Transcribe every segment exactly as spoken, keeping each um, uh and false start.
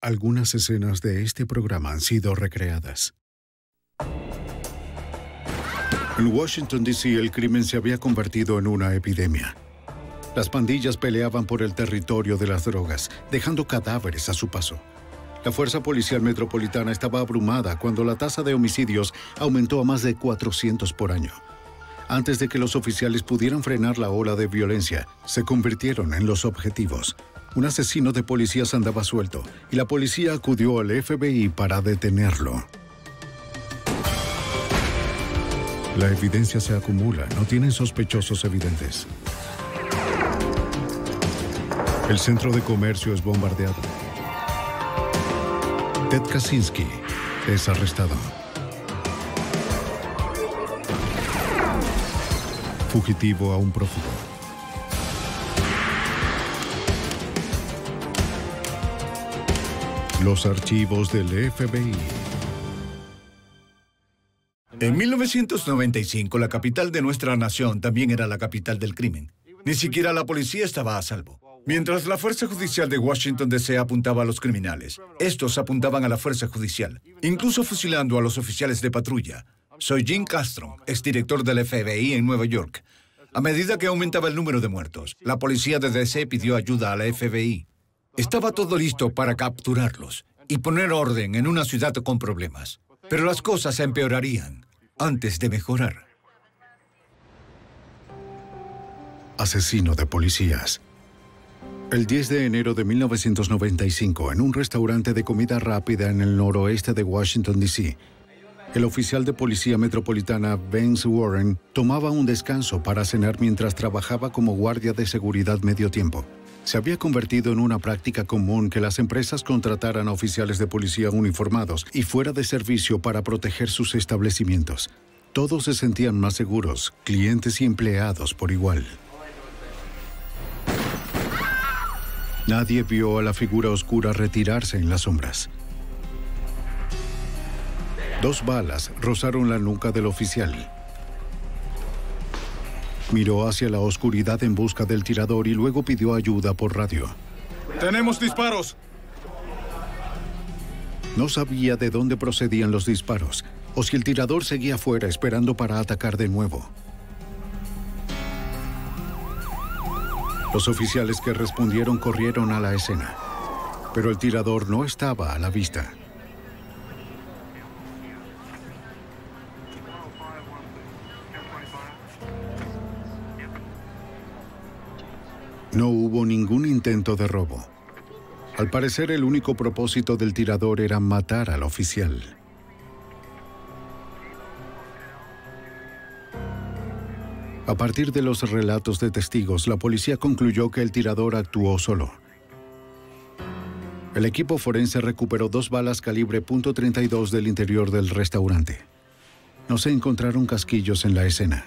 Algunas escenas de este programa han sido recreadas. En Washington, D C, el crimen se había convertido en una epidemia. Las pandillas peleaban por el territorio de las drogas, dejando cadáveres a su paso. La Fuerza Policial Metropolitana estaba abrumada cuando la tasa de homicidios aumentó a más de cuatrocientos por año. Antes de que los oficiales pudieran frenar la ola de violencia, se convirtieron en los objetivos. Un asesino de policías andaba suelto y la policía acudió al F B I para detenerlo. La evidencia se acumula, no tienen sospechosos evidentes. El centro de comercio es bombardeado. Ted Kaczynski es arrestado. Fugitivo a un prófugo. Los archivos del F B I. En mil novecientos noventa y cinco, la capital de nuestra nación también era la capital del crimen. Ni siquiera la policía estaba a salvo. Mientras la Fuerza Judicial de Washington, D C apuntaba a los criminales, estos apuntaban a la Fuerza Judicial, incluso fusilando a los oficiales de patrulla. Soy Jim Castro, exdirector del F B I en Nueva York. A medida que aumentaba el número de muertos, la policía de D C pidió ayuda a la F B I. Estaba todo listo para capturarlos y poner orden en una ciudad con problemas. Pero las cosas empeorarían antes de mejorar. Asesino de policías. El diez de enero de mil novecientos noventa y cinco, en un restaurante de comida rápida en el noroeste de Washington, D C, el oficial de policía metropolitana Vance Warren tomaba un descanso para cenar mientras trabajaba como guardia de seguridad medio tiempo. Se había convertido en una práctica común que las empresas contrataran a oficiales de policía uniformados y fuera de servicio para proteger sus establecimientos. Todos se sentían más seguros, clientes y empleados por igual. Nadie vio a la figura oscura retirarse en las sombras. Dos balas rozaron la nuca del oficial. Miró hacia la oscuridad en busca del tirador y luego pidió ayuda por radio. ¡Tenemos disparos! No sabía de dónde procedían los disparos, o si el tirador seguía fuera esperando para atacar de nuevo. Los oficiales que respondieron corrieron a la escena, pero el tirador no estaba a la vista. No hubo ningún intento de robo. Al parecer, el único propósito del tirador era matar al oficial. A partir de los relatos de testigos, la policía concluyó que el tirador actuó solo. El equipo forense recuperó dos balas calibre punto treinta y dos del interior del restaurante. No se encontraron casquillos en la escena.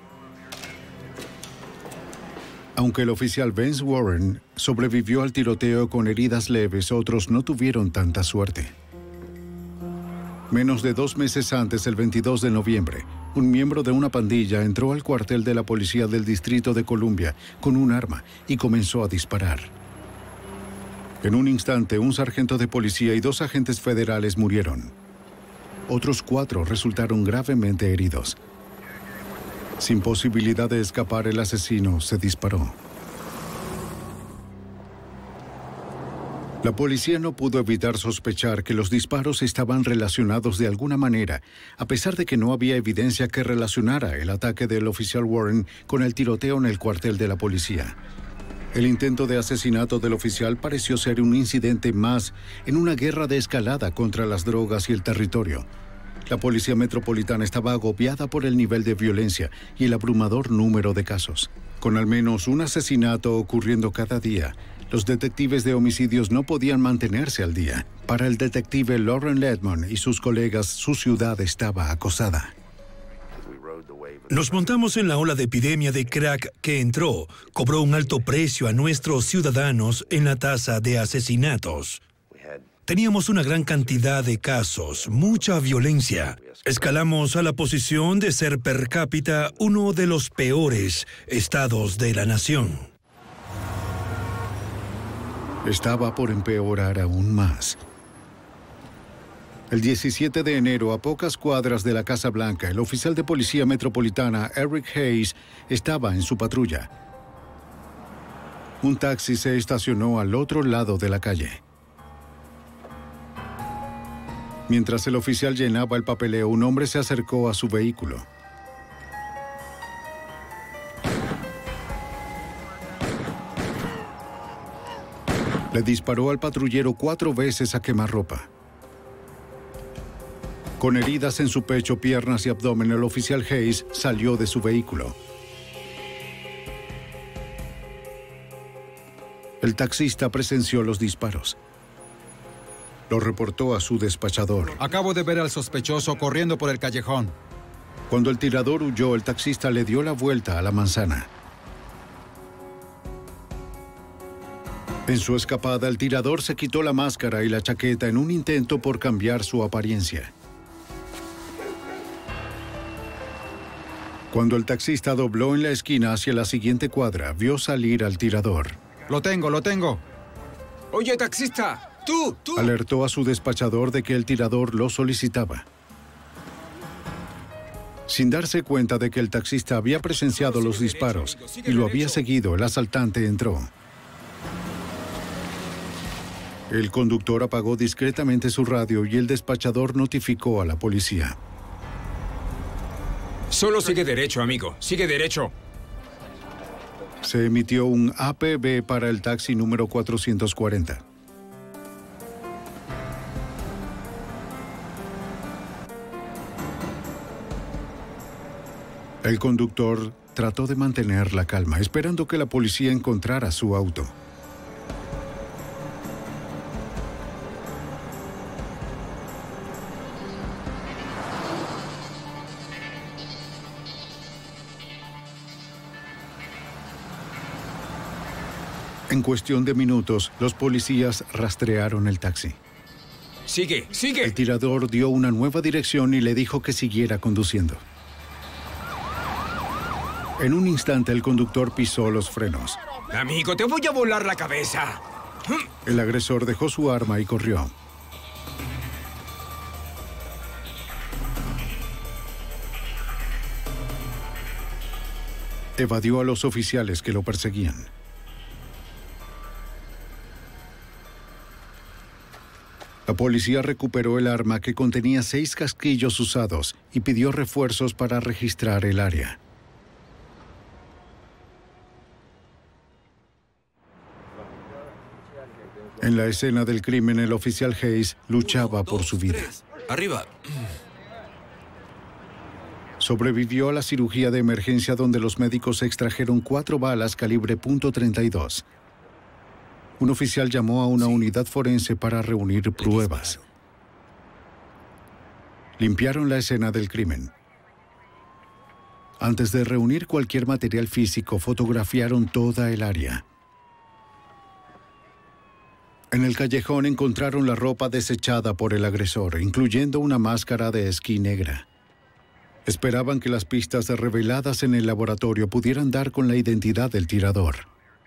Aunque el oficial Vance Warren sobrevivió al tiroteo con heridas leves, otros no tuvieron tanta suerte. Menos de dos meses antes, el veintidós de noviembre, un miembro de una pandilla entró al cuartel de la policía del Distrito de Columbia con un arma y comenzó a disparar. En un instante, un sargento de policía y dos agentes federales murieron. Otros cuatro resultaron gravemente heridos. Sin posibilidad de escapar, el asesino se disparó. La policía no pudo evitar sospechar que los disparos estaban relacionados de alguna manera, a pesar de que no había evidencia que relacionara el ataque del oficial Warren con el tiroteo en el cuartel de la policía. El intento de asesinato del oficial pareció ser un incidente más en una guerra de escalada contra las drogas y el territorio. La policía metropolitana estaba agobiada por el nivel de violencia y el abrumador número de casos. Con al menos un asesinato ocurriendo cada día, los detectives de homicidios no podían mantenerse al día. Para el detective Lauren Ledmond y sus colegas, su ciudad estaba acosada. Nos montamos en la ola de epidemia de crack que entró, cobró un alto precio a nuestros ciudadanos en la tasa de asesinatos. Teníamos una gran cantidad de casos, mucha violencia. Escalamos a la posición de ser per cápita uno de los peores estados de la nación. estaba por empeorar aún más. El diecisiete de enero, a pocas cuadras de la Casa Blanca, el oficial de policía metropolitana Eric Hayes estaba en su patrulla. Un taxi se estacionó al otro lado de la calle. Mientras el oficial llenaba el papeleo, un hombre se acercó a su vehículo. Le disparó al patrullero cuatro veces a quemarropa. Con heridas en su pecho, piernas y abdomen, el oficial Hayes salió de su vehículo. El taxista presenció los disparos. Lo reportó a su despachador. Acabo de ver al sospechoso corriendo por el callejón. Cuando el tirador huyó, el taxista le dio la vuelta a la manzana. En su escapada, el tirador se quitó la máscara y la chaqueta en un intento por cambiar su apariencia. Cuando el taxista dobló en la esquina hacia la siguiente cuadra, vio salir al tirador. Lo tengo, lo tengo. Oye, taxista, tú, tú. Alertó a su despachador de que el tirador lo solicitaba. Sin darse cuenta de que el taxista había presenciado los disparos y lo había seguido, el asaltante entró. El conductor apagó discretamente su radio y el despachador notificó a la policía. Solo sigue derecho, amigo. Sigue derecho. Se emitió un A P B para el taxi número cuatrocientos cuarenta. El conductor trató de mantener la calma, esperando que la policía encontrara su auto. En cuestión de minutos, los policías rastrearon el taxi. Sigue, sigue. El tirador dio una nueva dirección y le dijo que siguiera conduciendo. En un instante, el conductor pisó los frenos. Amigo, te voy a volar la cabeza. El agresor dejó su arma y corrió. Evadió a los oficiales que lo perseguían. La policía recuperó el arma, que contenía seis casquillos usados, y pidió refuerzos para registrar el área. En la escena del crimen, el oficial Hayes luchaba por su vida. Arriba. Sobrevivió a la cirugía de emergencia, donde los médicos extrajeron cuatro balas calibre punto treinta y dos. Un oficial llamó a una unidad forense para reunir pruebas. Limpiaron la escena del crimen. Antes de reunir cualquier material físico, fotografiaron toda el área. En el callejón encontraron la ropa desechada por el agresor, incluyendo una máscara de esquí negra. Esperaban que las pistas reveladas en el laboratorio pudieran dar con la identidad del tirador.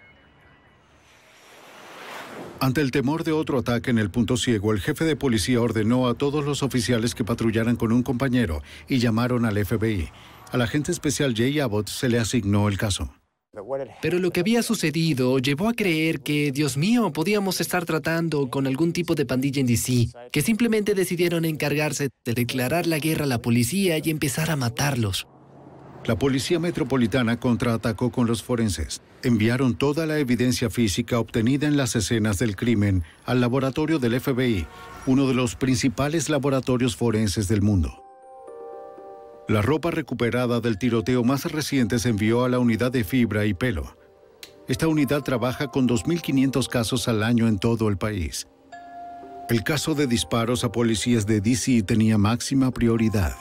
Ante el temor de otro ataque en el punto ciego, el jefe de policía ordenó a todos los oficiales que patrullaran con un compañero y llamaron al F B I. Al agente especial Jay Abbott se le asignó el caso. Pero lo que había sucedido llevó a creer que, Dios mío, podíamos estar tratando con algún tipo de pandilla en D C, que simplemente decidieron encargarse de declarar la guerra a la policía y empezar a matarlos. La policía metropolitana contraatacó con los forenses. Enviaron toda la evidencia física obtenida en las escenas del crimen al laboratorio del F B I, uno de los principales laboratorios forenses del mundo. La ropa recuperada del tiroteo más reciente se envió a la unidad de fibra y pelo. Esta unidad trabaja con dos mil quinientos casos al año en todo el país. El caso de disparos a policías de D C tenía máxima prioridad.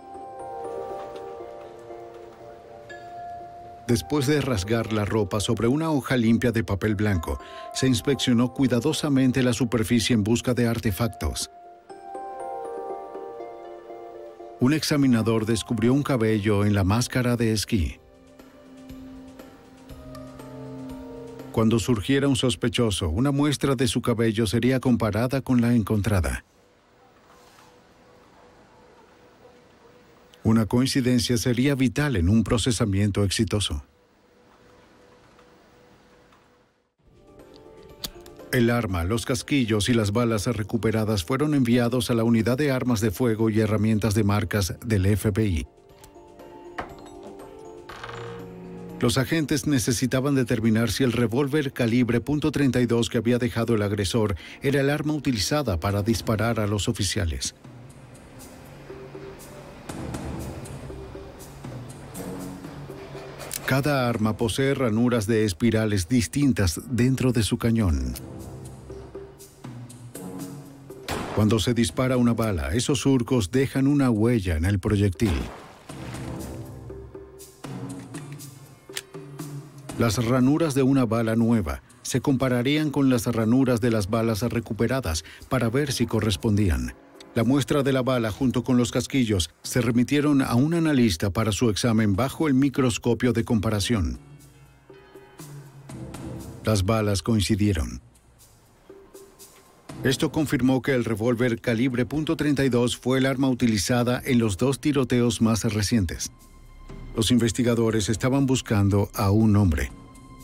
Después de rasgar la ropa sobre una hoja limpia de papel blanco, se inspeccionó cuidadosamente la superficie en busca de artefactos. Un examinador descubrió un cabello en la máscara de esquí. Cuando surgiera un sospechoso, una muestra de su cabello sería comparada con la encontrada. Una coincidencia sería vital en un procesamiento exitoso. El arma, los casquillos y las balas recuperadas fueron enviados a la Unidad de Armas de Fuego y Herramientas de Marcas del F B I. Los agentes necesitaban determinar si el revólver calibre punto treinta y dos que había dejado el agresor era el arma utilizada para disparar a los oficiales. Cada arma posee ranuras de espirales distintas dentro de su cañón. Cuando se dispara una bala, esos surcos dejan una huella en el proyectil. Las ranuras de una bala nueva se compararían con las ranuras de las balas recuperadas para ver si correspondían. La muestra de la bala junto con los casquillos se remitieron a un analista para su examen bajo el microscopio de comparación. Las balas coincidieron. Esto confirmó que el revólver calibre punto treinta y dos fue el arma utilizada en los dos tiroteos más recientes. Los investigadores estaban buscando a un hombre.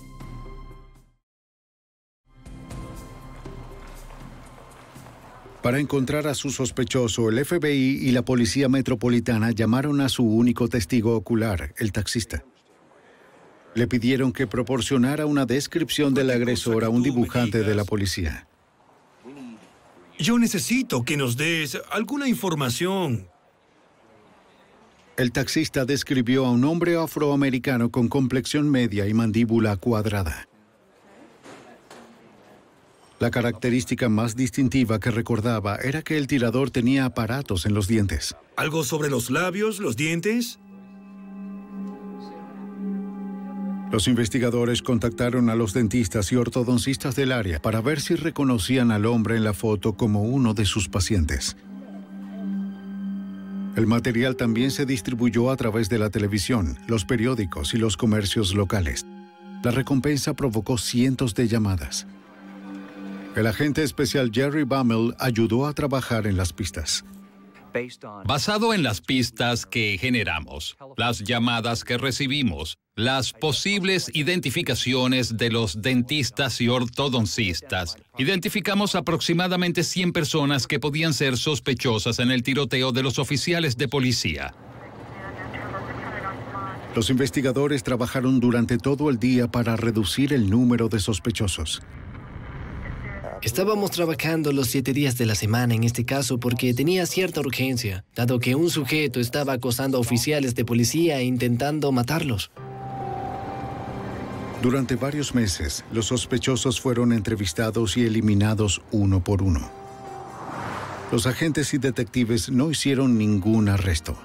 Para encontrar a su sospechoso, el F B I y la Policía Metropolitana llamaron a su único testigo ocular, el taxista. Le pidieron que proporcionara una descripción del agresor a un dibujante de la policía. Yo necesito que nos des alguna información. El taxista describió a un hombre afroamericano con complexión media y mandíbula cuadrada. La característica más distintiva que recordaba era que el tirador tenía aparatos en los dientes. ¿Algo sobre los labios, los dientes? Los investigadores contactaron a los dentistas y ortodoncistas del área para ver si reconocían al hombre en la foto como uno de sus pacientes. El material también se distribuyó a través de la televisión, los periódicos y los comercios locales. La recompensa provocó cientos de llamadas. El agente especial Jerry Bammel ayudó a trabajar en las pistas. Basado en las pistas que generamos, las llamadas que recibimos, las posibles identificaciones de los dentistas y ortodoncistas, identificamos aproximadamente cien personas que podían ser sospechosas en el tiroteo de los oficiales de policía. Los investigadores trabajaron durante todo el día para reducir el número de sospechosos. Estábamos trabajando los siete días de la semana en este caso porque tenía cierta urgencia, dado que un sujeto estaba acosando a oficiales de policía e intentando matarlos. Durante varios meses, los sospechosos fueron entrevistados y eliminados uno por uno. Los agentes y detectives no hicieron ningún arresto.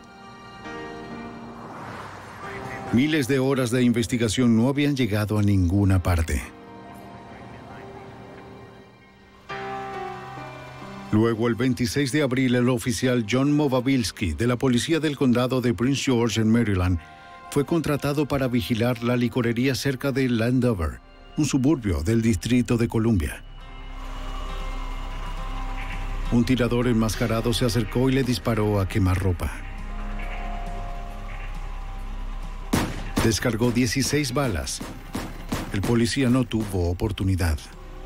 Miles de horas de investigación no habían llegado a ninguna parte. Luego, el veintiséis de abril, el oficial John Movabilsky, de la Policía del Condado de Prince George, en Maryland, fue contratado para vigilar la licorería cerca de Landover, un suburbio del Distrito de Columbia. Un tirador enmascarado se acercó y le disparó a quemarropa. Descargó dieciséis balas. El policía no tuvo oportunidad.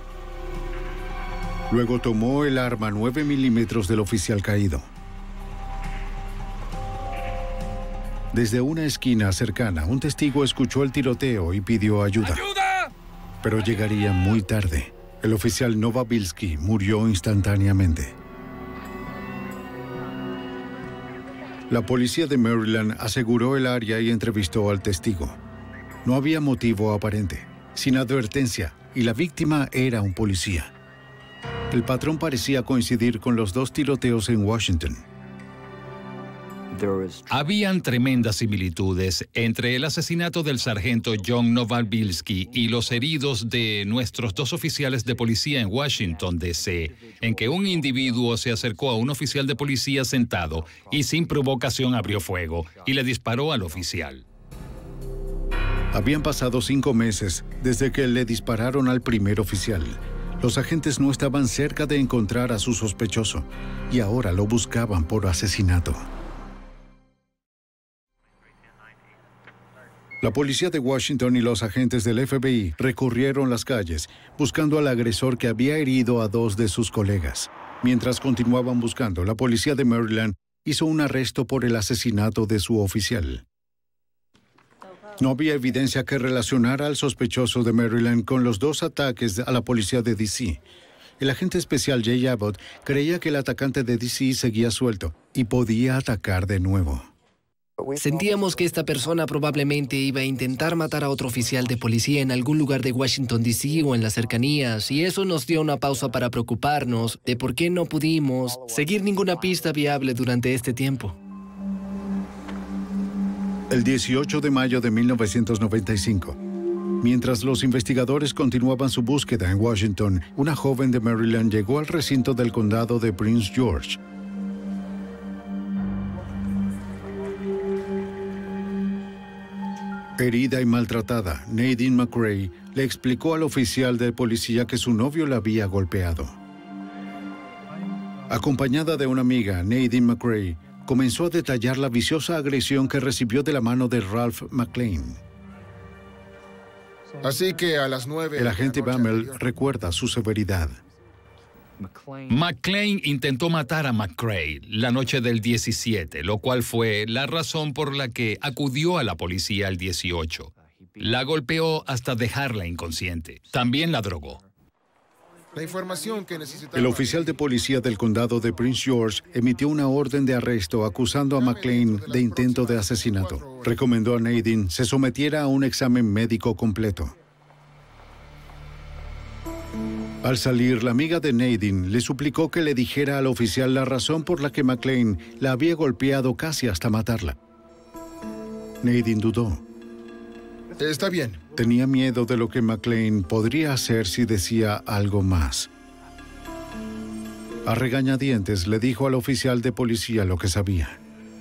Luego tomó el arma nueve milímetros del oficial caído. Desde una esquina cercana, un testigo escuchó el tiroteo y pidió ayuda. ¡Ayuda! Pero llegaría muy tarde. El oficial Novabilsky murió instantáneamente. La policía de Maryland aseguró el área y entrevistó al testigo. No había motivo aparente, sin advertencia, y la víctima era un policía. El patrón parecía coincidir con los dos tiroteos en Washington. Habían tremendas similitudes entre el asesinato del sargento John Novabilsky y los heridos de nuestros dos oficiales de policía en Washington, D C, en que un individuo se acercó a un oficial de policía sentado y sin provocación abrió fuego y le disparó al oficial. Habían pasado cinco meses desde que le dispararon al primer oficial. Los agentes no estaban cerca de encontrar a su sospechoso y ahora lo buscaban por asesinato. La policía de Washington y los agentes del F B I recorrieron las calles buscando al agresor que había herido a dos de sus colegas. Mientras continuaban buscando, la policía de Maryland hizo un arresto por el asesinato de su oficial. No había evidencia que relacionara al sospechoso de Maryland con los dos ataques a la policía de D C. El agente especial Jay Abbott creía que el atacante de D C seguía suelto y podía atacar de nuevo. Sentíamos que esta persona probablemente iba a intentar matar a otro oficial de policía en algún lugar de Washington, D C o en las cercanías, y eso nos dio una pausa para preocuparnos de por qué no pudimos seguir ninguna pista viable durante este tiempo. El dieciocho de mayo de mil novecientos noventa y cinco, mientras los investigadores continuaban su búsqueda en Washington, una joven de Maryland llegó al recinto del condado de Prince George. Herida y maltratada, Nadine McCray le explicó al oficial de policía que su novio la había golpeado. Acompañada de una amiga, Nadine McCray comenzó a detallar la viciosa agresión que recibió de la mano de Ralph McClain. Así que a las nueve... El agente Bammel recuerda su severidad. McClain intentó matar a McCray la noche del diecisiete, lo cual fue la razón por la que acudió a la policía el dieciocho. La golpeó hasta dejarla inconsciente. También la drogó. La información que necesitaba... El oficial de policía del condado de Prince George emitió una orden de arresto acusando a McClain de intento de asesinato. Recomendó a Nadine se sometiera a un examen médico completo. Al salir, la amiga de Nadine le suplicó que le dijera al oficial la razón por la que McClain la había golpeado casi hasta matarla. Nadine dudó. Está bien. Tenía miedo de lo que McClain podría hacer si decía algo más. A regañadientes le dijo al oficial de policía lo que sabía.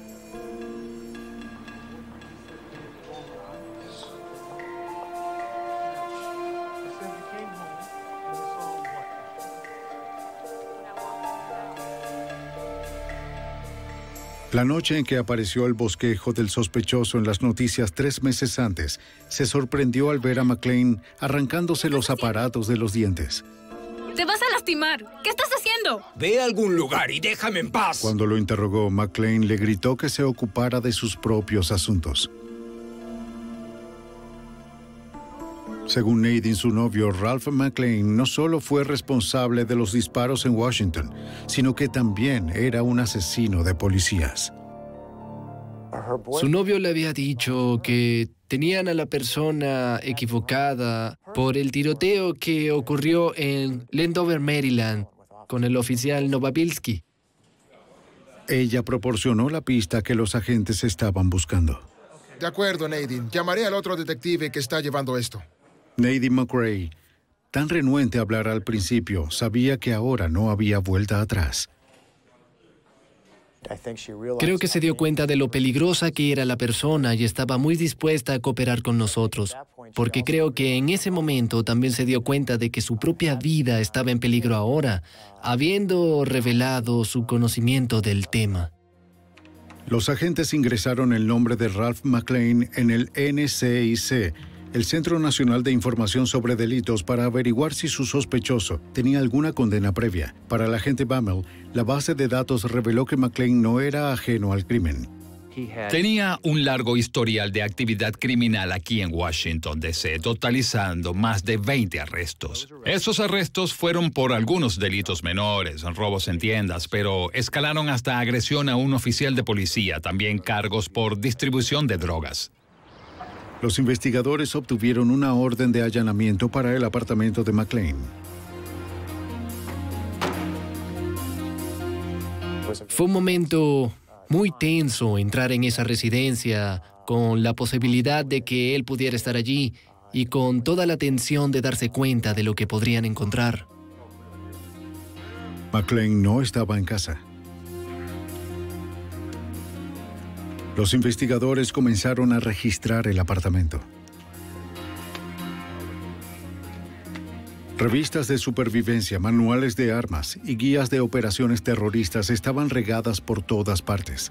La noche en que apareció el bosquejo del sospechoso en las noticias tres meses antes, se sorprendió al ver a McClain arrancándose los aparatos de los dientes. ¡Te vas a lastimar! ¿Qué estás haciendo? Ve a algún lugar y déjame en paz. Cuando lo interrogó, McClain le gritó que se ocupara de sus propios asuntos. Según Nadine, su novio, Ralph McClain, no solo fue responsable de los disparos en Washington, sino que también era un asesino de policías. Su novio le había dicho que tenían a la persona equivocada por el tiroteo que ocurrió en Landover, Maryland, con el oficial Novabilski. Ella proporcionó la pista que los agentes estaban buscando. De acuerdo, Nadine. Llamaré al otro detective que está llevando esto. Nadine McCray, tan renuente a hablar al principio, sabía que ahora no había vuelta atrás. Creo que se dio cuenta de lo peligrosa que era la persona y estaba muy dispuesta a cooperar con nosotros, porque creo que en ese momento también se dio cuenta de que su propia vida estaba en peligro ahora, habiendo revelado su conocimiento del tema. Los agentes ingresaron el nombre de Ralph McClain en el N C I C, el Centro Nacional de Información sobre Delitos, para averiguar si su sospechoso tenía alguna condena previa. Para el agente Bammel, la base de datos reveló que McClain no era ajeno al crimen. Tenía un largo historial de actividad criminal aquí en Washington, D C, totalizando más de veinte arrestos. Esos arrestos fueron por algunos delitos menores, robos en tiendas, pero escalaron hasta agresión a un oficial de policía, también cargos por distribución de drogas. Los investigadores obtuvieron una orden de allanamiento para el apartamento de McClain. Fue un momento muy tenso entrar en esa residencia, con la posibilidad de que él pudiera estar allí y con toda la tensión de darse cuenta de lo que podrían encontrar. McClain no estaba en casa. Los investigadores comenzaron a registrar el apartamento. Revistas de supervivencia, manuales de armas y guías de operaciones terroristas estaban regadas por todas partes.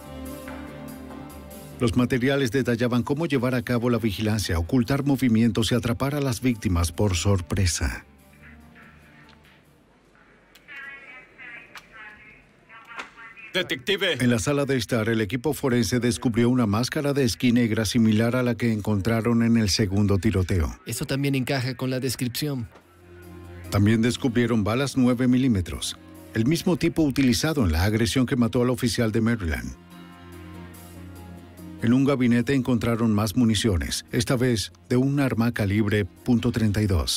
Los materiales detallaban cómo llevar a cabo la vigilancia, ocultar movimientos y atrapar a las víctimas por sorpresa. Detective. En la sala de estar, el equipo forense descubrió una máscara de esquí negra similar a la que encontraron en el segundo tiroteo. Eso también encaja con la descripción. También descubrieron balas nueve milímetros, el mismo tipo utilizado en la agresión que mató al oficial de Maryland. En un gabinete encontraron más municiones, esta vez de un arma calibre punto treinta y dos.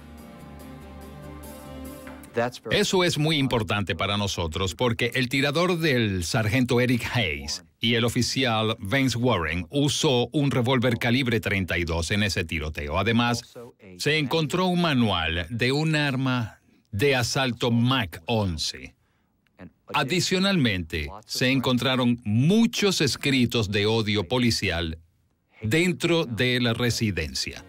Eso es muy importante para nosotros porque el tirador del sargento Eric Hayes y el oficial Vance Warren usó un revólver calibre treinta y dos en ese tiroteo. Además, se encontró un manual de un arma de asalto Mac once. Adicionalmente, se encontraron muchos escritos de odio policial dentro de la residencia.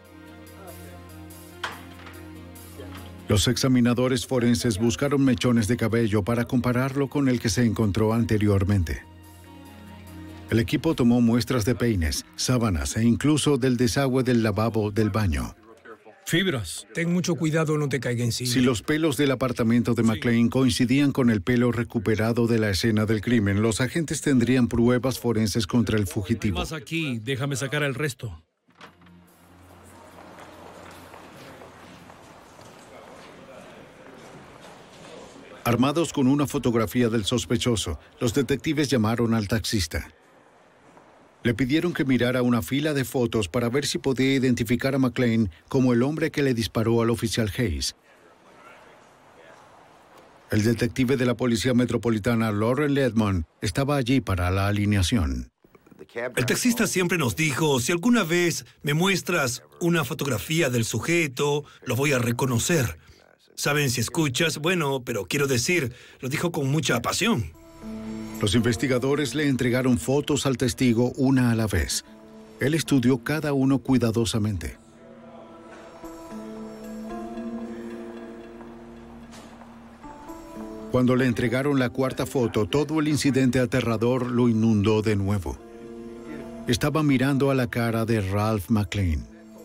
Los examinadores forenses buscaron mechones de cabello para compararlo con el que se encontró anteriormente. El equipo tomó muestras de peines, sábanas e incluso del desagüe del lavabo del baño. Fibras. Ten mucho cuidado, no te caiga encima. Si los pelos del apartamento de McLean coincidían con el pelo recuperado de la escena del crimen, los agentes tendrían pruebas forenses contra el fugitivo. Más aquí, déjame sacar el resto. Armados con una fotografía del sospechoso, los detectives llamaron al taxista. Le pidieron que mirara una fila de fotos para ver si podía identificar a McLean como el hombre que le disparó al oficial Hayes. El detective de la Policía Metropolitana, Lauren Ledmond, estaba allí para la alineación. El taxista siempre nos dijo, si alguna vez me muestras una fotografía del sujeto, lo voy a reconocer. Saben, si escuchas, bueno, pero quiero decir, lo dijo con mucha pasión. Los investigadores le entregaron fotos al testigo una a la vez. Él estudió cada uno cuidadosamente. Cuando le entregaron la cuarta foto, todo el incidente aterrador lo inundó de nuevo. Estaba mirando a la cara de Ralph McLean.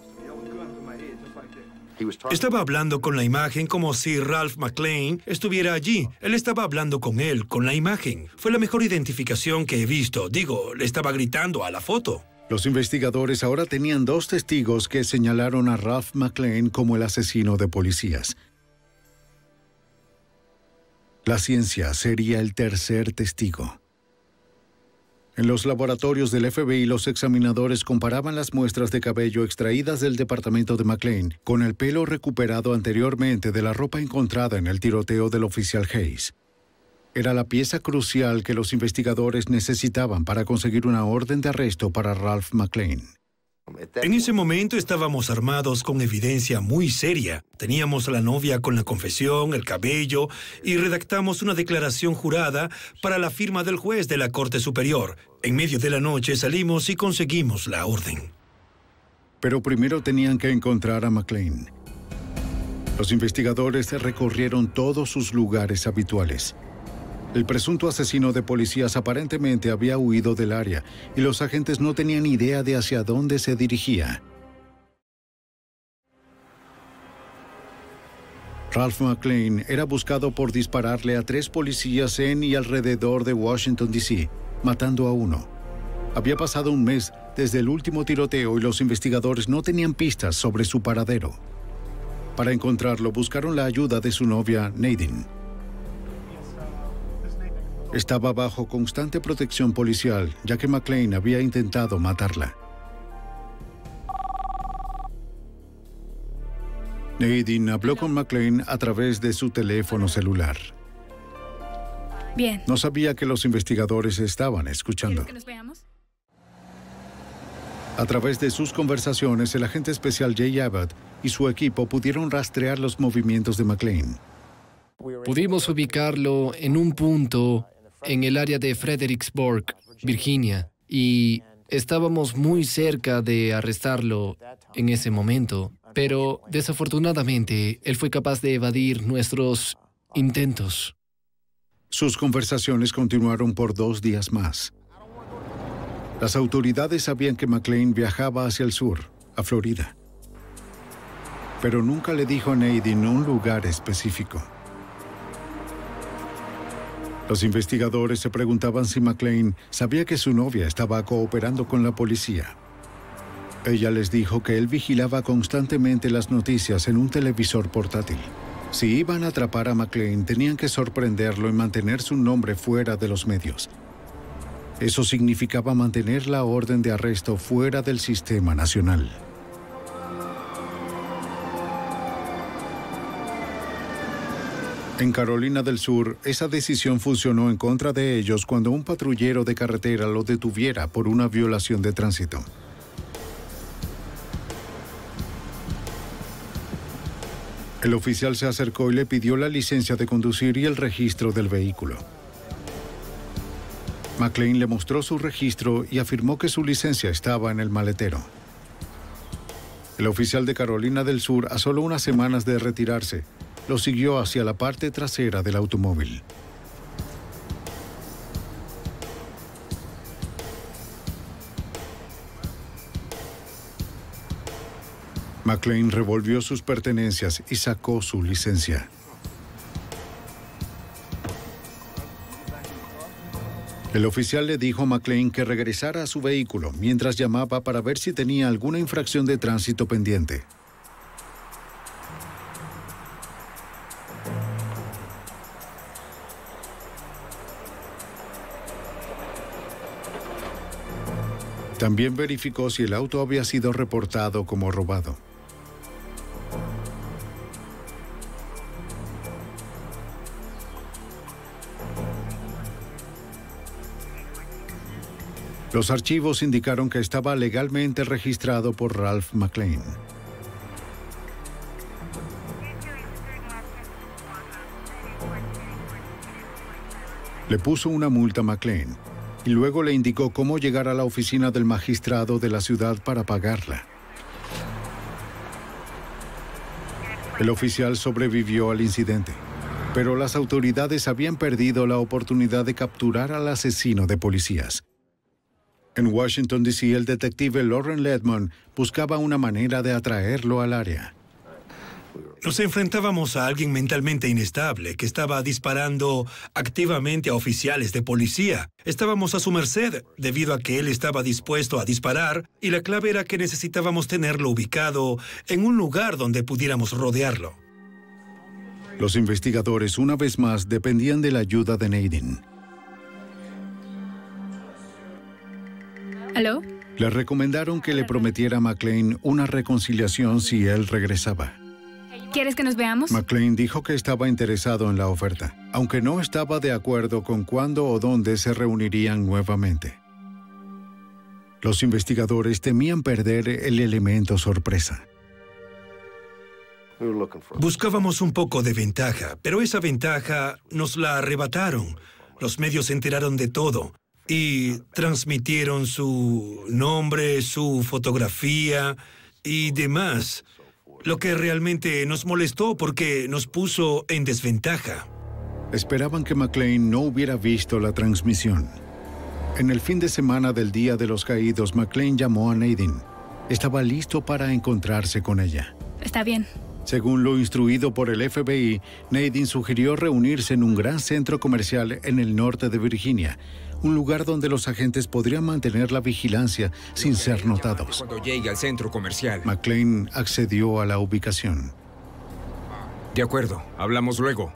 Estaba hablando con la imagen como si Ralph McLean estuviera allí. Él estaba hablando con él, con la imagen. Fue la mejor identificación que he visto. Digo, le estaba gritando a la foto. Los investigadores ahora tenían dos testigos que señalaron a Ralph McLean como el asesino de policías. La ciencia sería el tercer testigo. En los laboratorios del F B I, los examinadores comparaban las muestras de cabello extraídas del departamento de McLean con el pelo recuperado anteriormente de la ropa encontrada en el tiroteo del oficial Hayes. Era la pieza crucial que los investigadores necesitaban para conseguir una orden de arresto para Ralph McLean. En ese momento estábamos armados con evidencia muy seria. Teníamos a la novia con la confesión, el cabello, y redactamos una declaración jurada para la firma del juez de la Corte Superior. En medio de la noche salimos y conseguimos la orden. Pero primero tenían que encontrar a McLean. Los investigadores recorrieron todos sus lugares habituales. El presunto asesino de policías aparentemente había huido del área y los agentes no tenían idea de hacia dónde se dirigía. Ralph McLean era buscado por dispararle a tres policías en y alrededor de Washington, D C, matando a uno. Había pasado un mes desde el último tiroteo y los investigadores no tenían pistas sobre su paradero. Para encontrarlo, buscaron la ayuda de su novia, Nadine. Estaba bajo constante protección policial, ya que McLean había intentado matarla. Nadine habló con McLean a través de su teléfono celular. Bien. No sabía que los investigadores estaban escuchando. ¿Quieres que nos veamos? A través de sus conversaciones, el agente especial Jay Abbott y su equipo pudieron rastrear los movimientos de McLean. Pudimos ubicarlo en un punto en el área de Fredericksburg, Virginia, y estábamos muy cerca de arrestarlo en ese momento. Pero, desafortunadamente, él fue capaz de evadir nuestros intentos. Sus conversaciones continuaron por dos días más. Las autoridades sabían que McLean viajaba hacia el sur, a Florida. Pero nunca le dijo a Nadine un lugar específico. Los investigadores se preguntaban si McLean sabía que su novia estaba cooperando con la policía. Ella les dijo que él vigilaba constantemente las noticias en un televisor portátil. Si iban a atrapar a McLean, tenían que sorprenderlo y mantener su nombre fuera de los medios. Eso significaba mantener la orden de arresto fuera del sistema nacional. En Carolina del Sur, esa decisión funcionó en contra de ellos cuando un patrullero de carretera lo detuviera por una violación de tránsito. El oficial se acercó y le pidió la licencia de conducir y el registro del vehículo. McLean le mostró su registro y afirmó que su licencia estaba en el maletero. El oficial de Carolina del Sur, a solo unas semanas de retirarse, lo siguió hacia la parte trasera del automóvil. McLean revolvió sus pertenencias y sacó su licencia. El oficial le dijo a McLean que regresara a su vehículo mientras llamaba para ver si tenía alguna infracción de tránsito pendiente. También verificó si el auto había sido reportado como robado. Los archivos indicaron que estaba legalmente registrado por Ralph McLean. Le puso una multa a McLean y luego le indicó cómo llegar a la oficina del magistrado de la ciudad para pagarla. El oficial sobrevivió al incidente, pero las autoridades habían perdido la oportunidad de capturar al asesino de policías. En Washington, D C, el detective Lauren Ledmond buscaba una manera de atraerlo al área. Nos enfrentábamos a alguien mentalmente inestable que estaba disparando activamente a oficiales de policía. Estábamos a su merced debido a que él estaba dispuesto a disparar y la clave era que necesitábamos tenerlo ubicado en un lugar donde pudiéramos rodearlo. Los investigadores, una vez más, dependían de la ayuda de Nadine. ¿Aló? Le recomendaron que le prometiera a McLean una reconciliación si él regresaba. ¿Quieres que nos veamos? McLean dijo que estaba interesado en la oferta, aunque no estaba de acuerdo con cuándo o dónde se reunirían nuevamente. Los investigadores temían perder el elemento sorpresa. Buscábamos un poco de ventaja, pero esa ventaja nos la arrebataron. Los medios se enteraron de todo y transmitieron su nombre, su fotografía y demás. Lo que realmente nos molestó porque nos puso en desventaja. Esperaban que McLean no hubiera visto la transmisión. En el fin de semana del Día de los Caídos, McLean llamó a Nadine. Estaba listo para encontrarse con ella. Está bien. Según lo instruido por el F B I, Nadine sugirió reunirse en un gran centro comercial en el norte de Virginia, un lugar donde los agentes podrían mantener la vigilancia sin ser notados. Cuando llegue al centro comercial. McLean accedió a la ubicación. De acuerdo, hablamos luego.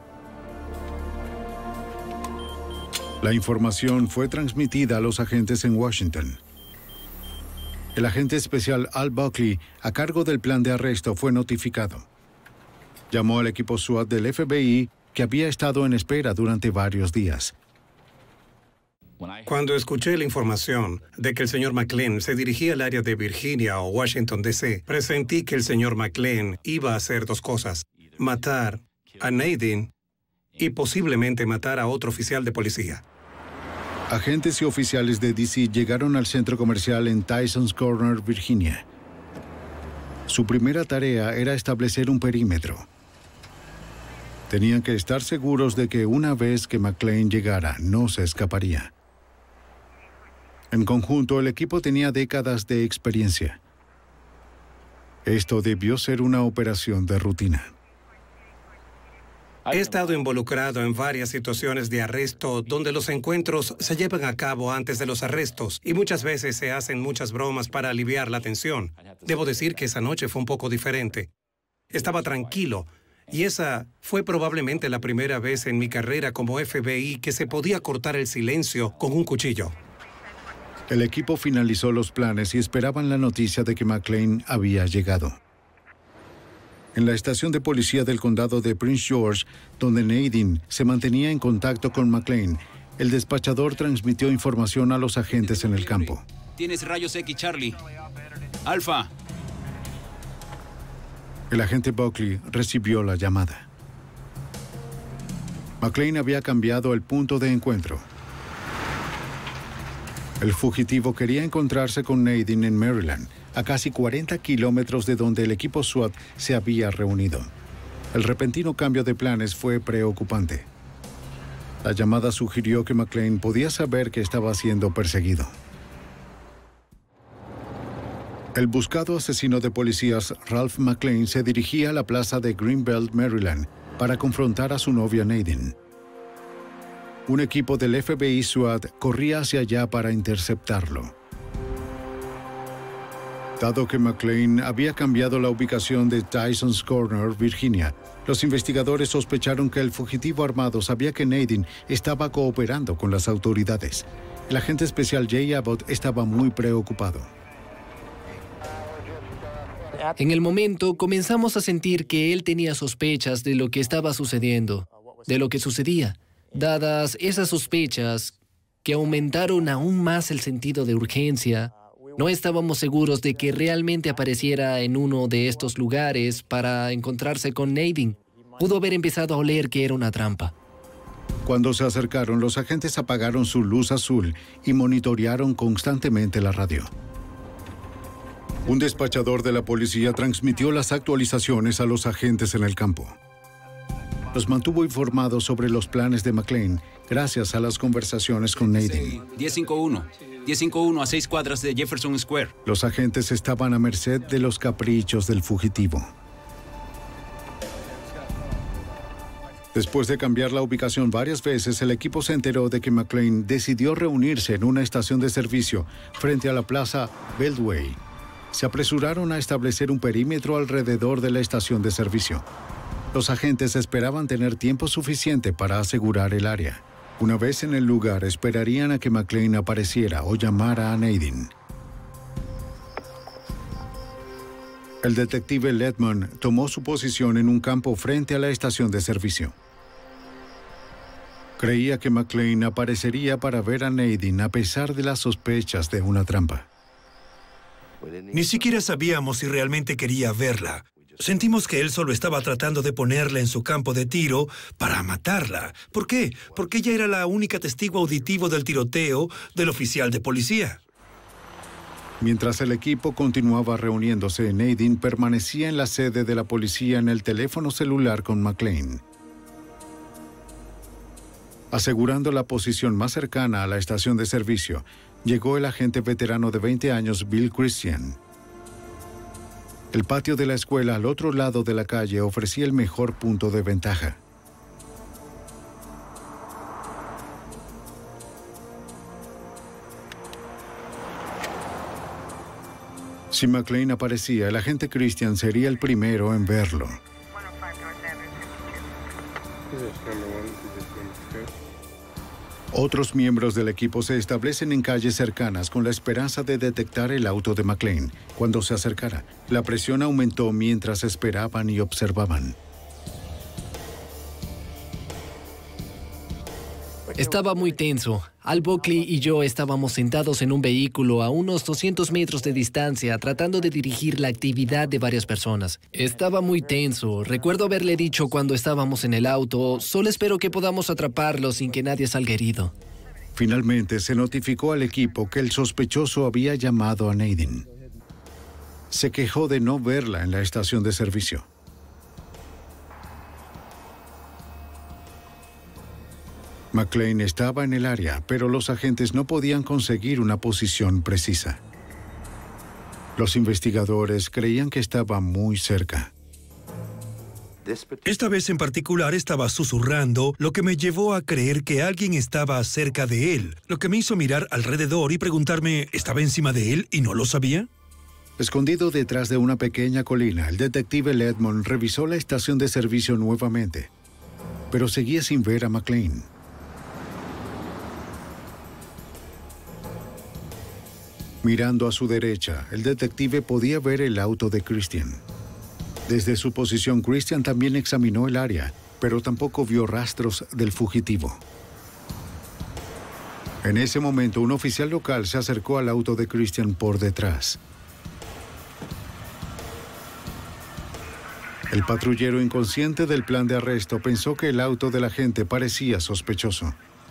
La información fue transmitida a los agentes en Washington. El agente especial Al Buckley, a cargo del plan de arresto, fue notificado. Llamó al equipo SWAT del F B I, que había estado en espera durante varios días. Cuando escuché la información de que el señor McLean se dirigía al área de Virginia o Washington, D C, presentí que el señor McLean iba a hacer dos cosas: matar a Nadine y posiblemente matar a otro oficial de policía. Agentes y oficiales de D C llegaron al centro comercial en Tyson's Corner, Virginia. Su primera tarea era establecer un perímetro. Tenían que estar seguros de que una vez que McClane llegara, no se escaparía. En conjunto, el equipo tenía décadas de experiencia. Esto debió ser una operación de rutina. He estado involucrado en varias situaciones de arresto donde los encuentros se llevan a cabo antes de los arrestos y muchas veces se hacen muchas bromas para aliviar la tensión. Debo decir que esa noche fue un poco diferente. Estaba tranquilo y esa fue probablemente la primera vez en mi carrera como F B I que se podía cortar el silencio con un cuchillo. El equipo finalizó los planes y esperaban la noticia de que McClane había llegado. En la estación de policía del condado de Prince George, donde Nadine se mantenía en contacto con McClane, el despachador transmitió información a los agentes en el campo. Tienes rayos X, Charlie. Alfa. El agente Buckley recibió la llamada. McClane había cambiado el punto de encuentro. El fugitivo quería encontrarse con Nadine en Maryland, a casi cuarenta kilómetros de donde el equipo SWAT se había reunido. El repentino cambio de planes fue preocupante. La llamada sugirió que McClane podía saber que estaba siendo perseguido. El buscado asesino de policías Ralph McClane se dirigía a la plaza de Greenbelt, Maryland, para confrontar a su novia Nadine. Un equipo del F B I SWAT corría hacia allá para interceptarlo. Dado que McClane había cambiado la ubicación de Tyson's Corner, Virginia, los investigadores sospecharon que el fugitivo armado sabía que Nadine estaba cooperando con las autoridades. El agente especial Jay Abbott estaba muy preocupado. En el momento, comenzamos a sentir que él tenía sospechas de lo que estaba sucediendo, de lo que sucedía. Dadas esas sospechas, que aumentaron aún más el sentido de urgencia, no estábamos seguros de que realmente apareciera en uno de estos lugares para encontrarse con Nadine. Pudo haber empezado a oler que era una trampa. Cuando se acercaron, los agentes apagaron su luz azul y monitorearon constantemente la radio. Un despachador de la policía transmitió las actualizaciones a los agentes en el campo. Los mantuvo informados sobre los planes de McClane gracias a las conversaciones con Nadine. diez cincuenta y uno. diez cincuenta y uno a seis cuadras de Jefferson Square. Los agentes estaban a merced de los caprichos del fugitivo. Después de cambiar la ubicación varias veces, el equipo se enteró de que McClane decidió reunirse en una estación de servicio frente a la plaza Beltway. Se apresuraron a establecer un perímetro alrededor de la estación de servicio. Los agentes esperaban tener tiempo suficiente para asegurar el área. Una vez en el lugar, esperarían a que McClane apareciera o llamara a Nadine. El detective Ledman tomó su posición en un campo frente a la estación de servicio. Creía que McClane aparecería para ver a Nadine a pesar de las sospechas de una trampa. Ni siquiera sabíamos si realmente quería verla. Sentimos que él solo estaba tratando de ponerla en su campo de tiro para matarla. ¿Por qué? Porque ella era la única testigo auditivo del tiroteo del oficial de policía. Mientras el equipo continuaba reuniéndose, Nadine permanecía en la sede de la policía en el teléfono celular con McClane. Asegurando la posición más cercana a la estación de servicio, llegó el agente veterano de veinte años, Bill Christian. El patio de la escuela al otro lado de la calle ofrecía el mejor punto de ventaja. Si McClane aparecía, el agente Christian sería el primero en verlo. Otros miembros del equipo se establecen en calles cercanas con la esperanza de detectar el auto de McClane cuando se acercara. La presión aumentó mientras esperaban y observaban. Estaba muy tenso. Al Buckley y yo estábamos sentados en un vehículo a unos doscientos metros de distancia tratando de dirigir la actividad de varias personas. Estaba muy tenso. Recuerdo haberle dicho cuando estábamos en el auto, solo espero que podamos atraparlo sin que nadie salga herido. Finalmente se notificó al equipo que el sospechoso había llamado a Nadine. se quejó de no verla en la estación de servicio. McClane estaba en el área, pero los agentes no podían conseguir una posición precisa. Los investigadores creían que estaba muy cerca. Esta vez en particular estaba susurrando, lo que me llevó a creer que alguien estaba cerca de él, lo que me hizo mirar alrededor y preguntarme, ¿estaba encima de él y no lo sabía? Escondido detrás de una pequeña colina, el detective Ledmond revisó la estación de servicio nuevamente, pero seguía sin ver a McClane. Mirando a su derecha, el detective podía ver el auto de Christian. Desde su posición, Christian también examinó el área, pero tampoco vio rastros del fugitivo. En ese momento, un oficial local se acercó al auto de Christian por detrás. El patrullero, inconsciente del plan de arresto, pensó que el auto del agente parecía sospechoso.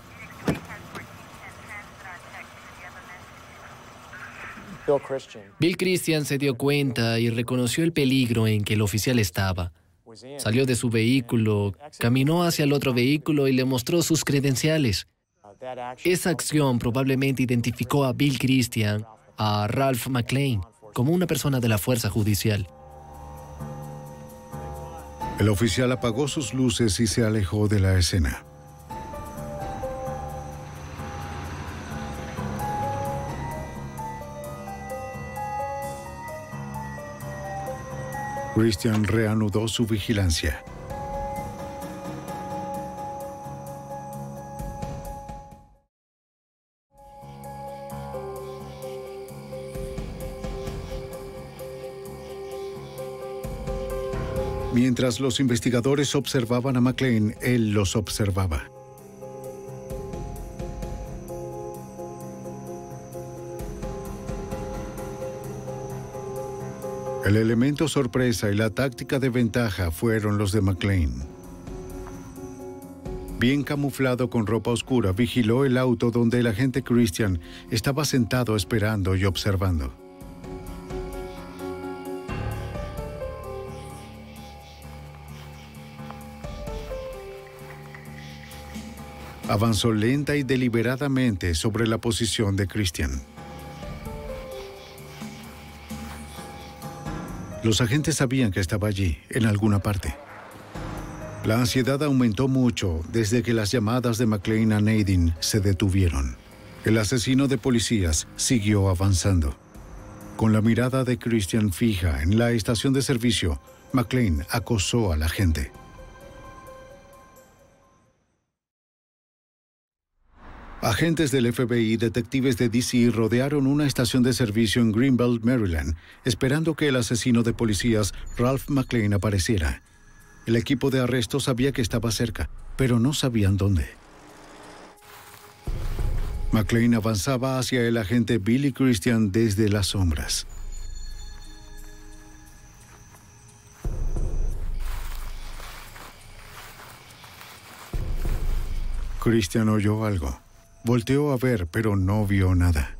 Bill Christian se dio cuenta y reconoció el peligro en que el oficial estaba. Salió de su vehículo, caminó hacia el otro vehículo y le mostró sus credenciales. Esa acción probablemente identificó a Bill Christian, a Ralph McClane, como una persona de la fuerza judicial. El oficial apagó sus luces y se alejó de la escena. Christian reanudó su vigilancia. Mientras los investigadores observaban a McClane, él los observaba. El elemento sorpresa y la táctica de ventaja fueron los de McClane. Bien camuflado con ropa oscura, vigiló el auto donde el agente Christian estaba sentado esperando y observando. Avanzó lenta y deliberadamente sobre la posición de Christian. Los agentes sabían que estaba allí, en alguna parte. La ansiedad aumentó mucho desde que las llamadas de McClane a Nadine se detuvieron. El asesino de policías siguió avanzando. Con la mirada de Christian fija en la estación de servicio, McClane acosó al agente. Agentes del F B I y detectives de D C rodearon una estación de servicio en Greenbelt, Maryland, esperando que el asesino de policías, Ralph McClane, apareciera. El equipo de arresto sabía que estaba cerca, pero no sabían dónde. McClane avanzaba hacia el agente Billy Christian desde las sombras. Christian oyó algo. Volteó a ver, pero no vio nada.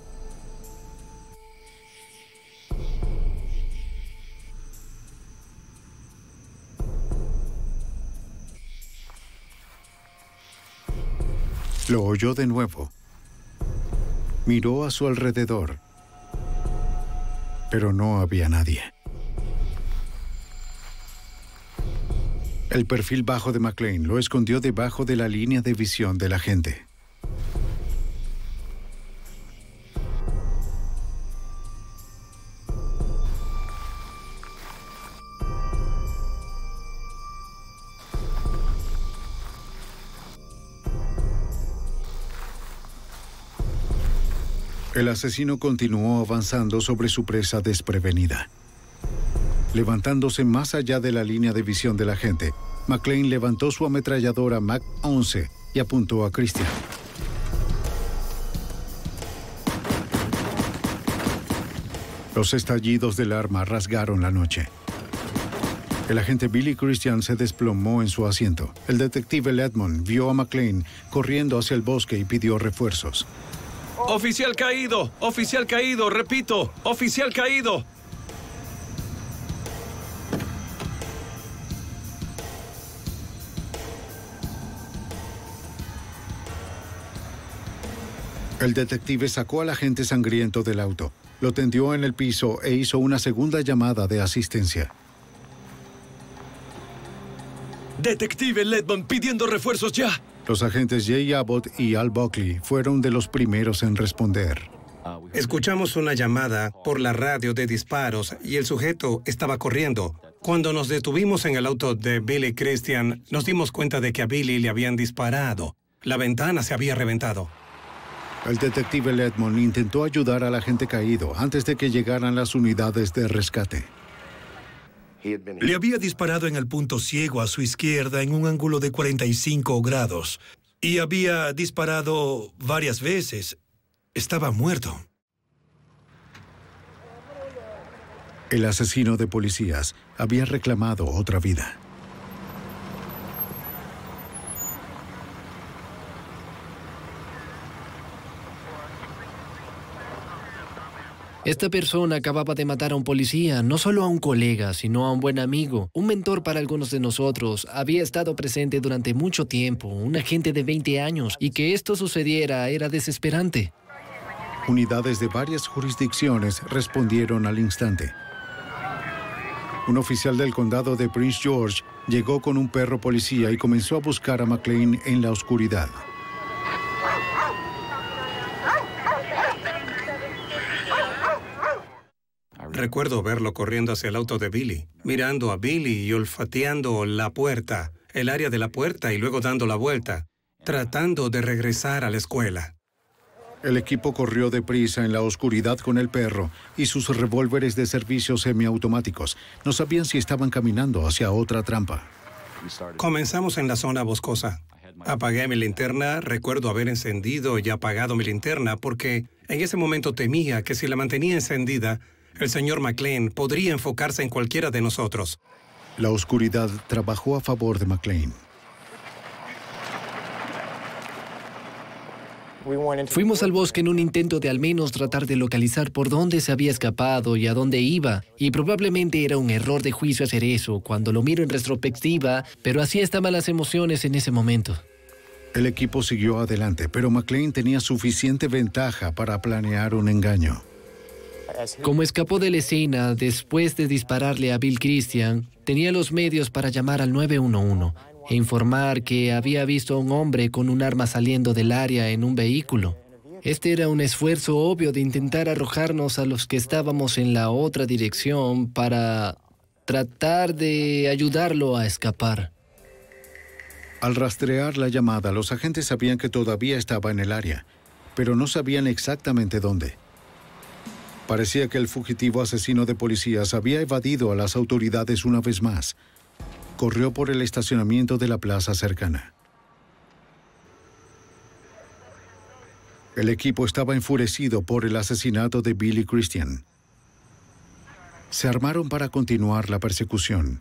Lo oyó de nuevo. Miró a su alrededor, pero no había nadie. El perfil bajo de McClane lo escondió debajo de la línea de visión del agente. El asesino continuó avanzando sobre su presa desprevenida. Levantándose más allá de la línea de visión del agente, McClane levantó su ametralladora Mac once y apuntó a Christian. Los estallidos del arma rasgaron la noche. El agente Billy Christian se desplomó en su asiento. El detective Ledmond vio a McClane corriendo hacia el bosque y pidió refuerzos. ¡Oficial caído! ¡Oficial caído! ¡Repito! ¡Oficial caído! El detective sacó al agente sangriento del auto, lo tendió en el piso e hizo una segunda llamada de asistencia. Detective Ledman pidiendo refuerzos ya. Los agentes Jay Abbott y Al Buckley fueron de los primeros en responder. Escuchamos una llamada por la radio de disparos y el sujeto estaba corriendo. Cuando nos detuvimos en el auto de Billy Christian, nos dimos cuenta de que a Billy le habían disparado. La ventana se había reventado. El detective Ledman intentó ayudar al agente caído antes de que llegaran las unidades de rescate. Le había disparado en el punto ciego a su izquierda en un ángulo de cuarenta y cinco grados. Y había disparado varias veces. Estaba muerto. El asesino de policías había reclamado otra vida. Esta persona acababa de matar a un policía, no solo a un colega, sino a un buen amigo, un mentor para algunos de nosotros. Había estado presente durante mucho tiempo, un agente de veinte años, y que esto sucediera era desesperante. Unidades de varias jurisdicciones respondieron al instante. Un oficial del condado de Prince George llegó con un perro policía y comenzó a buscar a McClane en la oscuridad. Recuerdo verlo corriendo hacia el auto de Billy, mirando a Billy y olfateando la puerta, el área de la puerta y luego dando la vuelta, tratando de regresar a la escuela. El equipo corrió deprisa en la oscuridad con el perro y sus revólveres de servicio semiautomáticos. No sabían si estaban caminando hacia otra trampa. Comenzamos en la zona boscosa. Apagué mi linterna, recuerdo haber encendido y apagado mi linterna porque en ese momento temía que si la mantenía encendida, el señor McClane podría enfocarse en cualquiera de nosotros. La oscuridad trabajó a favor de McClane. Fuimos al bosque en un intento de al menos tratar de localizar por dónde se había escapado y a dónde iba. Y probablemente era un error de juicio hacer eso cuando lo miro en retrospectiva, pero así estaban las emociones en ese momento. El equipo siguió adelante, pero McClane tenía suficiente ventaja para planear un engaño. Como escapó de la escena después de dispararle a Bill Christian, tenía los medios para llamar al nueve uno uno e informar que había visto a un hombre con un arma saliendo del área en un vehículo. Este era un esfuerzo obvio de intentar arrojarnos a los que estábamos en la otra dirección para tratar de ayudarlo a escapar. Al rastrear la llamada, los agentes sabían que todavía estaba en el área, pero no sabían exactamente dónde. Parecía que el fugitivo asesino de policías había evadido a las autoridades una vez más. Corrió por el estacionamiento de la plaza cercana. El equipo estaba enfurecido por el asesinato de Billy Christian. Se armaron para continuar la persecución.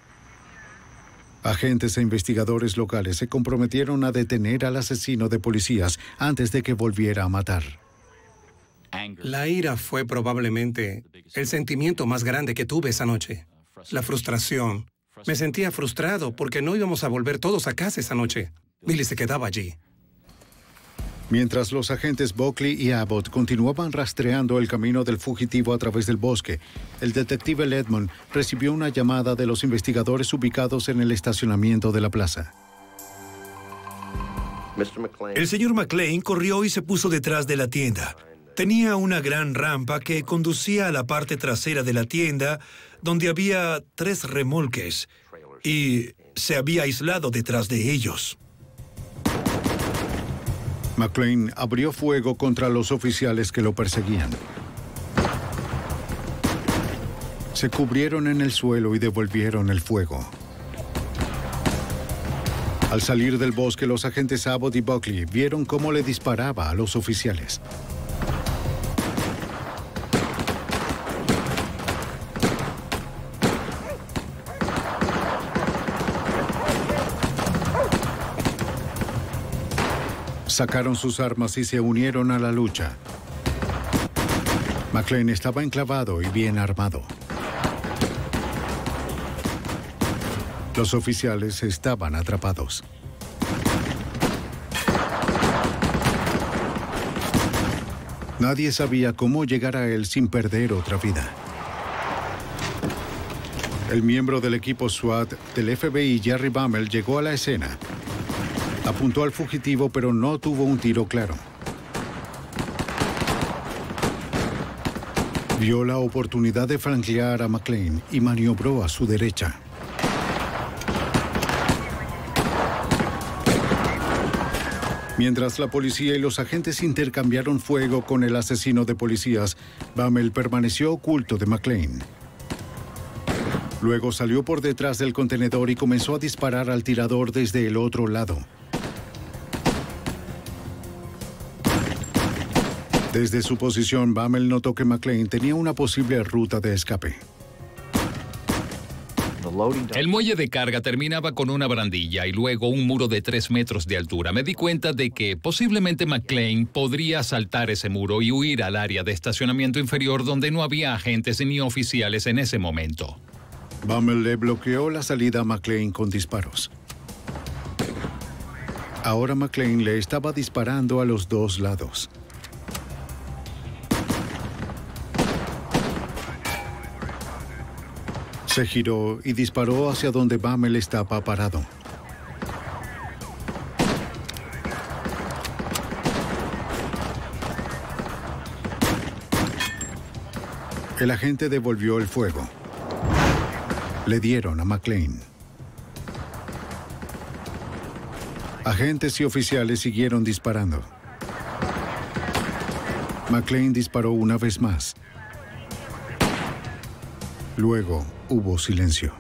Agentes e investigadores locales se comprometieron a detener al asesino de policías antes de que volviera a matar. La ira fue probablemente el sentimiento más grande que tuve esa noche. La frustración. Me sentía frustrado porque no íbamos a volver todos a casa esa noche. Billy se quedaba allí. Mientras los agentes Buckley y Abbott continuaban rastreando el camino del fugitivo a través del bosque, el detective Ledman recibió una llamada de los investigadores ubicados en el estacionamiento de la plaza. El señor McClane corrió y se puso detrás de la tienda. Tenía una gran rampa que conducía a la parte trasera de la tienda, donde había tres remolques, y se había aislado detrás de ellos. McClane abrió fuego contra los oficiales que lo perseguían. Se cubrieron en el suelo y devolvieron el fuego. Al salir del bosque, los agentes Abbott y Buckley vieron cómo le disparaba a los oficiales. Sacaron sus armas y se unieron a la lucha. McClane estaba enclavado y bien armado. Los oficiales estaban atrapados. Nadie sabía cómo llegar a él sin perder otra vida. El miembro del equipo SWAT del F B I, Jerry Bammel, llegó a la escena. Apuntó al fugitivo, pero no tuvo un tiro claro. Vio la oportunidad de franquear a McClane y maniobró a su derecha. Mientras la policía y los agentes intercambiaron fuego con el asesino de policías, Bammel permaneció oculto de McClane. Luego salió por detrás del contenedor y comenzó a disparar al tirador desde el otro lado. Desde su posición, Bammel notó que McClane tenía una posible ruta de escape. El muelle de carga terminaba con una barandilla y luego un muro de tres metros de altura. Me di cuenta de que posiblemente McClane podría saltar ese muro y huir al área de estacionamiento inferior donde no había agentes ni oficiales en ese momento. Bammel le bloqueó la salida a McClane con disparos. Ahora McClane le estaba disparando a los dos lados. Se giró y disparó hacia donde Bammel estaba parado. El agente devolvió el fuego. Le dieron a McClane. Agentes y oficiales siguieron disparando. McClane disparó una vez más. Luego hubo silencio.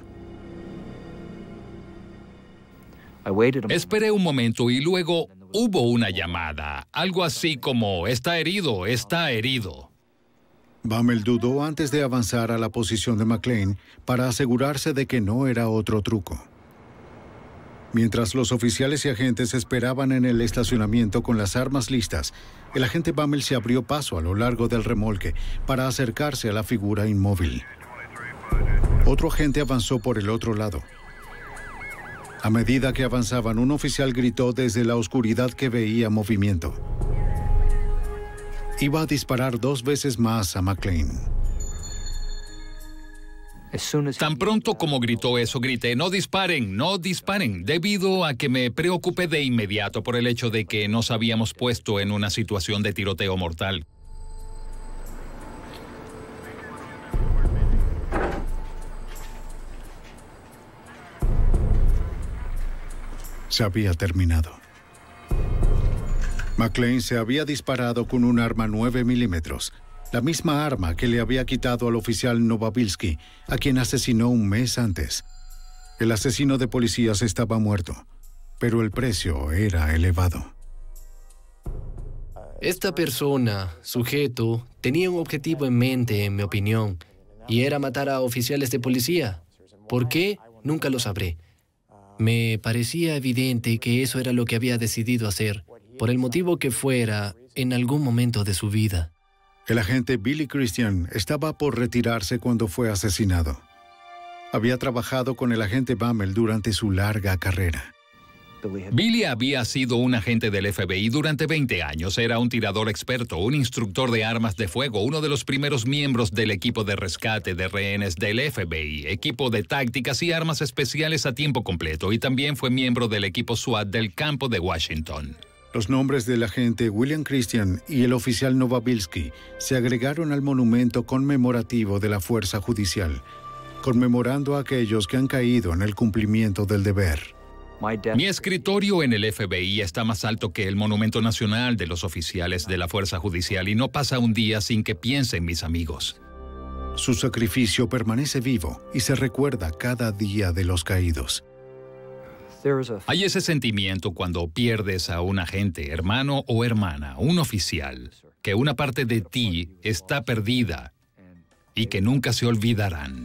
Esperé un momento y luego hubo una llamada. Algo así como, está herido, está herido. Bammel dudó antes de avanzar a la posición de McClane para asegurarse de que no era otro truco. Mientras los oficiales y agentes esperaban en el estacionamiento con las armas listas, el agente Bammel se abrió paso a lo largo del remolque para acercarse a la figura inmóvil. Otro agente avanzó por el otro lado. A medida que avanzaban, un oficial gritó desde la oscuridad que veía movimiento. Iba a disparar dos veces más a McClane. Tan pronto como gritó eso, grité, no disparen, no disparen, debido a que me preocupé de inmediato por el hecho de que nos habíamos puesto en una situación de tiroteo mortal. Se había terminado. McClane se había disparado con un arma nueve milímetros, la misma arma que le había quitado al oficial Novabilski, a quien asesinó un mes antes. El asesino de policías estaba muerto, pero el precio era elevado. Esta persona, sujeto, tenía un objetivo en mente, en mi opinión, y era matar a oficiales de policía. ¿Por qué? Nunca lo sabré. Me parecía evidente que eso era lo que había decidido hacer, por el motivo que fuera, en algún momento de su vida. El agente Billy Christian estaba por retirarse cuando fue asesinado. Había trabajado con el agente Bammel durante su larga carrera. Billy había sido un agente del F B I durante veinte años. Era un tirador experto, un instructor de armas de fuego, uno de los primeros miembros del equipo de rescate de rehenes del F B I, equipo de tácticas y armas especiales a tiempo completo, y también fue miembro del equipo SWAT del campo de Washington. Los nombres del agente William Christian y el oficial Novabilski se agregaron al monumento conmemorativo de la Fuerza Judicial, conmemorando a aquellos que han caído en el cumplimiento del deber. Mi escritorio en el F B I está más alto que el Monumento Nacional de los oficiales de la Fuerza Judicial y no pasa un día sin que piense en mis amigos. Su sacrificio permanece vivo y se recuerda cada día de los caídos. Hay ese sentimiento cuando pierdes a un agente, hermano o hermana, un oficial, que una parte de ti está perdida y que nunca se olvidarán.